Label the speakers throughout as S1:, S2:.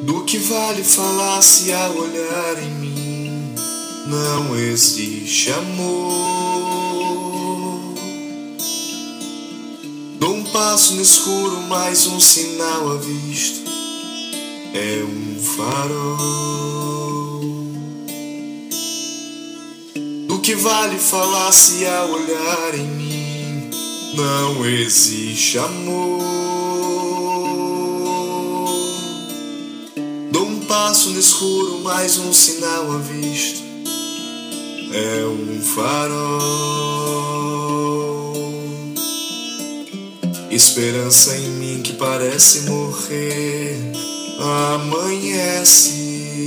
S1: Do que vale falar se ao olhar em mim não existe amor? Dou um passo no escuro, mais um sinal avisto, é um farol. Do que vale falar se ao olhar em mim não existe amor? Dou um passo no escuro, mais um sinal avisto, é um farol. Esperança em mim que parece morrer, amanhece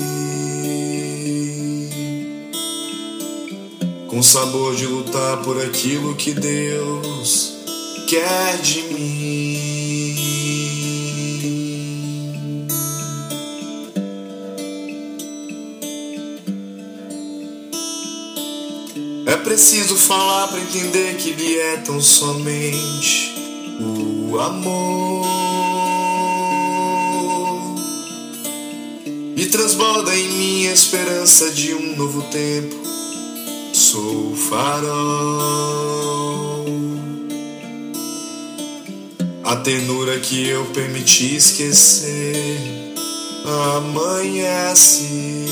S1: com sabor de lutar por aquilo que Deus quer de mim. É preciso falar para entender que Ele é tão somente o amor, e transborda em mim a esperança de um novo tempo. Sou o farol, a ternura que eu permiti esquecer amanhece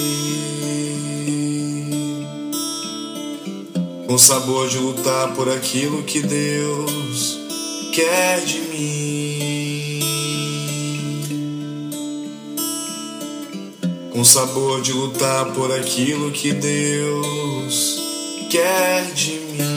S1: com sabor de lutar por aquilo que Deus quer de mim, com sabor de lutar por aquilo que Deus quer de mim.